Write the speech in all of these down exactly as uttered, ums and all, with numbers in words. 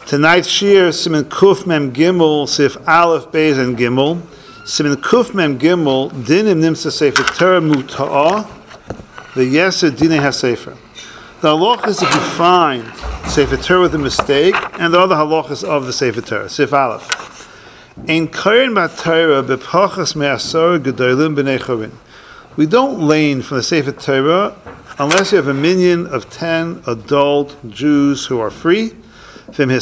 Tonight's shir, Siman Kuf Mem Gimel, Sif Aleph Beis and Gimel. Siman Kuf Mem Gimel, Dinim Nimsa Sefer Torah Muta'ah, the Yeser Dinei HaSefer. The halachas, if you find Sefer Torah with a mistake, and the other halachas of the Sefer Torah. Sif Aleph. Ein Kohen B'Torah B'Pachas Me'asor Gedolim B'nei Chorin. We don't lane from the Sefer Torah unless you have a minyan of ten adult Jews who are free. If you began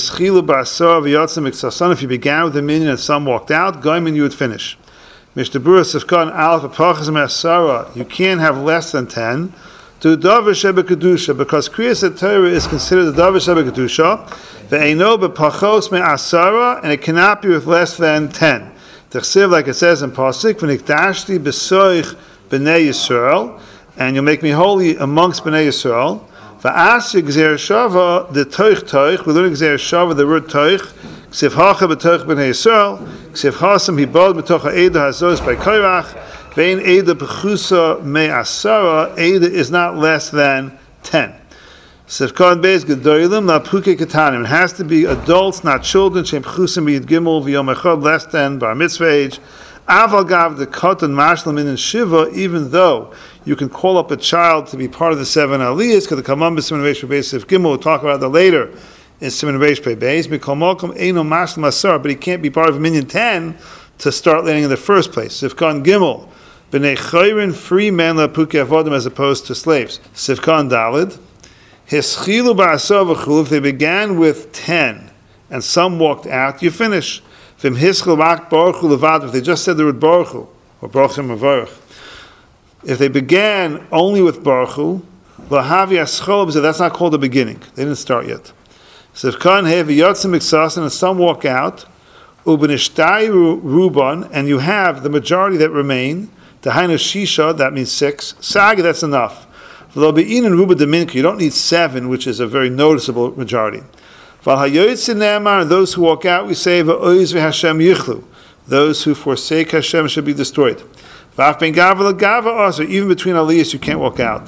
with a minyan and some walked out, Goyim you would finish. Mishnah Berurah Sifkan Aleph Apachas Me'asara. You can't have less than ten. To Davar Sheba Kedusha, because Kriyas Torah is considered the Davar Sheba Kedusha. Ve'eino b'Pachos Me'asara, and it cannot be with less than ten. T'chsiv, like it says in Pasuk, V'nikdashti b'soich b'nei Yisrael, and you'll make me holy amongst b'nei Yisrael. Va'as yigzer shava the toich toich. We learn yigzer shava the word toich. Ksiv hacha b'toich b'nei Yisrael. Ksiv hasam hibod b'toch ha'eda hazos by koirach. Vein eda b'chusa me'asara. Eda is not less than ten. Sifkan beis gedolim la puke katanim. It has to be adults, not children. Shem b'chusa miyid gimel v'yom echad, less than bar mitzvah age. Aval gav the katan mashlamin and shiva, even though you can call up a child to be part of the seven aliyahs, because the kamam b'siman reish beis if gimel, we'll talk about that later in siman reish beis. Mikol malkum eino mashlam asar, but he can't be part of minyan ten to start landing in the first place. Sifkan gimel b'nei chayrin, free men la puke avodim, as opposed to slaves. Sifkan dalid hischilu ba'asar v'chul. If they began with ten and some walked out, you finish. If they just said the word Baruch Hu, or Baruch Shem Mavarach, if they began only with Baruch Hu, that's not called the beginning. They didn't start yet. So if Khan have Yotzim Miksasan and some walk out, Ubenishtai Ruban, and you have the majority that remain, the Hainu Shisha, that means six, Saga, that's enough. You don't need seven, which is a very noticeable majority. And those who walk out, we say, those who forsake Hashem should be destroyed. Even between aliyahs, you can't walk out.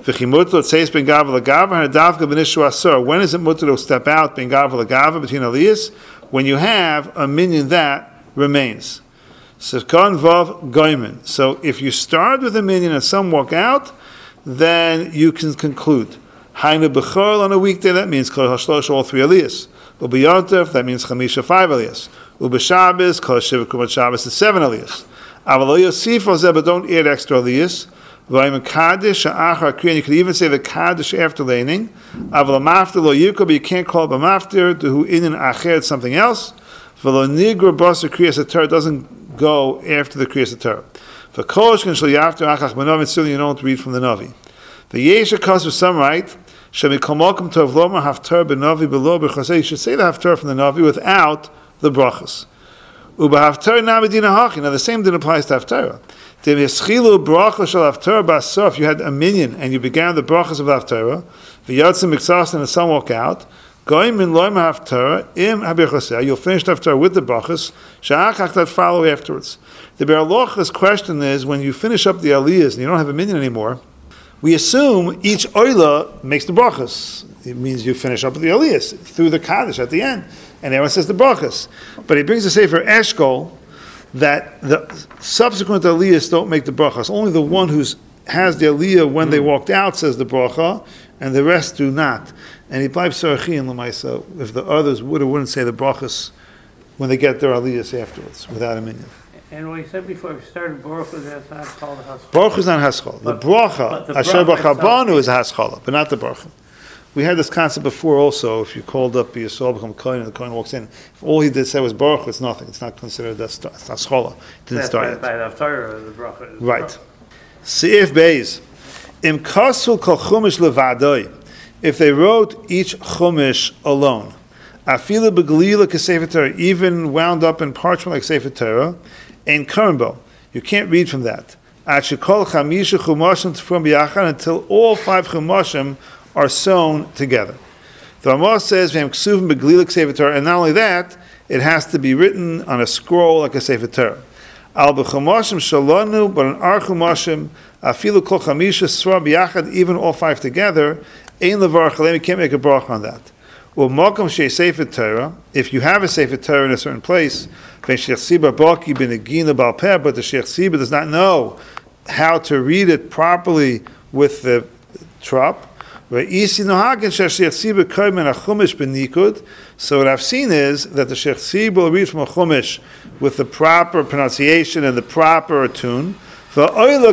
When is it mutter to step out between aliyahs? When you have a minyan that remains. So if you start with a minyan and some walk out, then you can conclude. Hainu b'chol on a weekday, that means kol hashlosh, all three aliyahs. U'b'yontif, that means chamisha, five aliyahs. U'b'shabbos, kol shiva kumat shabbos, is seven aliyahs. Aval yosif ozeh, but don't add extra aliyahs. V'ayim kaddish ha'achar kriyan, you could even say the kaddish after laning. Aval maftir lo yirko, but you can't call it b'maftir, to hu inin acher, it's something else. V'lo nigra basar kriyas haTorah, it doesn't go after the kriyas haTorah. V'kol shken shel yaftir achach b'novi, still you don't read from the Navi. The Yesha cause with some right, you should say the haftarah from the Navi without the brachas. Now the same thing applies to haftarah. If you had a minyan and you began the brachas of haftarah, the yatzim miksasan and some walk out, you'll finish the haftarah with the brachas, that follow afterwards. The Be'er Halacha's question is, when you finish up the aliyahs and you don't have a minyan anymore, we assume each oila makes the brachas. It means you finish up with the aliyahs through the kaddish at the end, and everyone says the brachas. But he brings a sefer eshkol that the subsequent aliyahs don't make the brachas. Only the one who has the aliyah when they walked out says the bracha, and the rest do not. And he bleibt sarachin l'maisa if the others would or wouldn't say the brachas when they get their aliyahs afterwards without a minyan. And what he said before, we started Baruch Hu, that's not called a haschala. Baruch Hu is not haschala. The bracha, Asher B'chabanu, is haschala, but not the bracha. We had this concept before also. If you called up Yisrael become Kohen and the Kohen walks in, if all he did say was Baruch Hu, it's nothing. It's not considered, that's it's not haschala. It didn't that's start by, yet. By the haftarah, the bracha is right. Seif Beis. Im kasul kol chumash levadoi. If they wrote each chumash alone, afila b'glila k'sefer Torah, even wound up in parchment like Sefer Torah, in Karimbo, you can't read from that. Until all five chumashim are sewn together. The Ramah says, and not only that, it has to be written on a scroll like a Sefer Torah. Al b'chumashim shalanu, but in our chumashim, afilu kol chamisha sra b'yachad, even all five together, ein levar chalem, you can't make a bracha on that. Or Malcolm Shei Sefer Torah, if you have a Sefer Torah in a certain place, but the Sheikh Siba does not know how to read it properly with the trop. So what I've seen is that the Sheikh Siba will read from a Chumash with the proper pronunciation and the proper tune. Then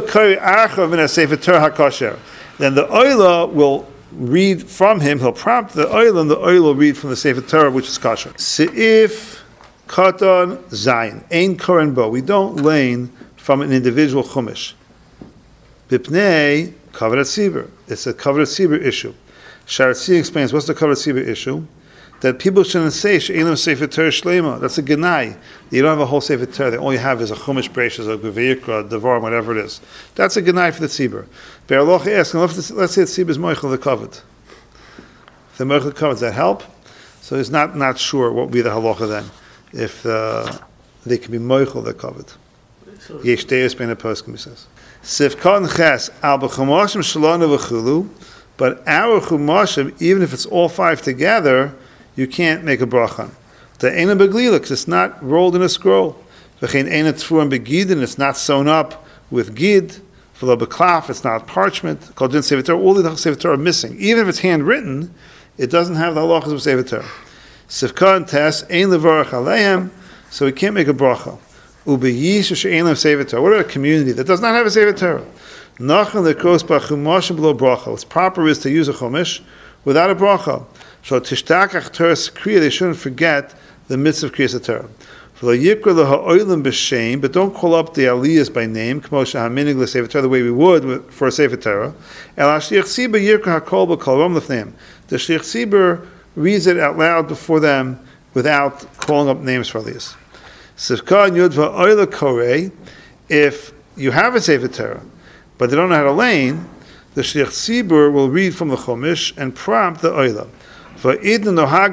the Oila will read from him, he'll prompt the Oila, and the Oila will read from the Sefer Torah, which is kosher. Seif Katan Zayin, Ein Koren Bo. We don't lane from an individual Chumash. Bipnei Kavrat Sibur. It's a Kavrat Sibur issue. Sharatzi explains, what's the Kavrat Sibur issue? That people shouldn't say She'elam Sefer Torah Shlema. That's a Genai. You don't have a whole Sefer Torah. That all you have is a Chumash Breishis, a Gevayikra, a Devar, whatever it is. That's a Genai for the Tzibur. But Allah asks, let's say the Tzibur is Moichel the Kavod. If the Moichel the Kavod, does that help? So he's not, not sure what would be the halacha then, if uh, they can be Moichel the Kavod. Yesh Deus Ben HaPoskim, he says. Sifkan Ches, Al B'chumashim Shalana V'chulu, but our Chumashim, even if it's all five together, you can't make a bracha. The Eina Beglila, because it's not rolled in a scroll. V'chein Eina Tfurim Begidin, it's not sewn up with gid. V'lo Beklaf, it's not parchment. Called Din Sefer Torah, all the Sefer Torah are missing. Even if it's handwritten, it doesn't have the halachas of Sefer Torah. Sifka and Tes, Ein Levarach Aleim, so we can't make a bracha. Ubeyish She'elam Sefer Torah. What about a community that does not have a Sefer Torah? Nachan lekos b'chumashim below bracha. What's proper is to use a chumash without a bracha. So tishtakach Torah kriya, they shouldn't forget the mitzvah of kriyas Torah. V'lo yikra l'ha'olim b'shem, but don't call up the aliyahs by name, k'mo she'haminig l'sefer Torah, the way we would for a Sefer Torah. El ha'shliach tzibur yikra ha'kol b'kol rom l'fneim. The shliach tzibur reads it out loud before them without calling up names for aliyahs. Sivka and Yud v'oila korei, if you have a Sefer Torah, but they don't know how to lane, the shliach tzibur will read from the chumash and prompt the oila. Today the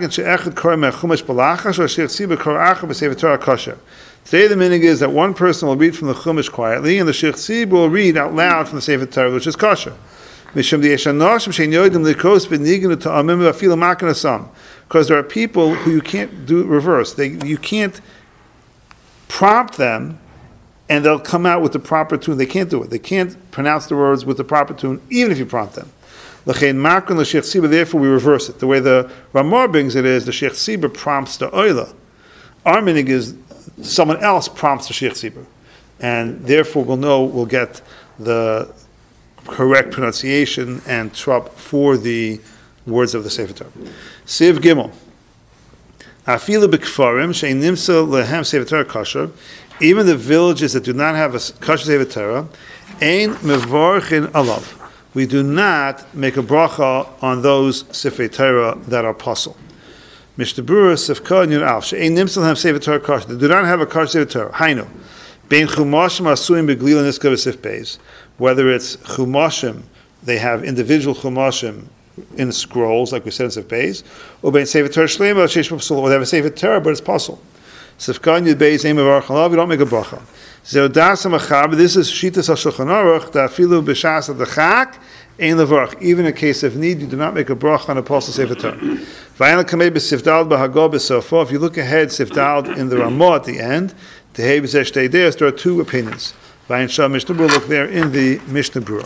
meaning is that one person will read from the chumash quietly, and the shliach tzibur will read out loud from the Sefer Torah, which is kosher. Because there are people who you can't do reverse. They, you can't prompt them, and they'll come out with the proper tune. They can't do it. They can't pronounce the words with the proper tune, even if you prompt them. Therefore, we reverse it. The way the Ramah brings it is the Sheikh Tzibur prompts the Oila. Our meaning is someone else prompts the Sheikh Tzibur, and therefore we'll know, we'll get the correct pronunciation and trop for the words of the Sefer Torah. Siv Gimel. Afilu b'kfarim she'in nimsa lehem Sefer Torah kosher. Even the villages that do not have a kosher Sefer Torah, ein mevorchin alav. We do not make a bracha on those Sefer Torah that are apostle. Mishnah Berurah Sifka and Yud Alf she'ein nimsa lehem Sefer Torah kosher. They do not have a kosher Sefer Torah. Hainu bein chumashim asuim beglila niskav v'sif beis. Whether it's chumashim, they have individual chumashim in scrolls, like we said in Sif Beis, or bein Sefer Torah Shlema sheish b'psul, or they have a Sefer Torah, but it's possible. Sifkan Yud Beis Eim Avar Chalav, you don't make a bracha. Zeodas HaMachab, this is Shitas HaShulchan Aruch, Da'afilu b'shas HaDachak, Ein Levarach. Even in case of need, you do not make a bracha on a apostle Sefer Torah. V'ayna Kamei b'Sifdal b'Hagol b'Sofo, if you look ahead, Sifdal in the Ramah at the end, Tehei b'Zesh Teideus, there are two opinions. Vayin Shah Mishnah Berurah, look there in the Mishnah Berurah.